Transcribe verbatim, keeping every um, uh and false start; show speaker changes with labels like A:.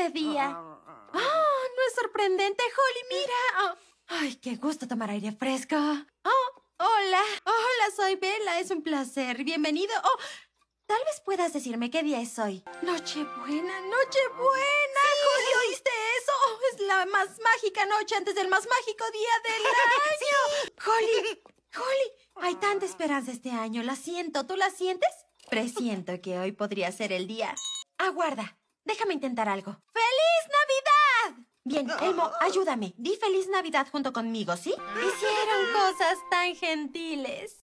A: ese día. ¡Oh, no es sorprendente, Holly! ¡Mira! Oh, ¡ay, qué gusto tomar aire fresco! ¡Oh, hola! Hola, soy Bella. Es un placer. Bienvenido. ¡Oh! Tal vez puedas decirme qué día es hoy. ¡Nochebuena! ¡Nochebuena! Sí. Holly, ¿oíste eso? Oh, es la más mágica noche antes del más mágico día del año. Sí. Holly, Holly, hay tanta esperanza este año. La siento. ¿Tú la sientes? Presiento que hoy podría ser el día. Aguarda. Déjame intentar algo. ¡Feliz Navidad! Bien, Elmo, ayúdame. Di Feliz Navidad junto conmigo, ¿sí? Hicieron cosas tan gentiles.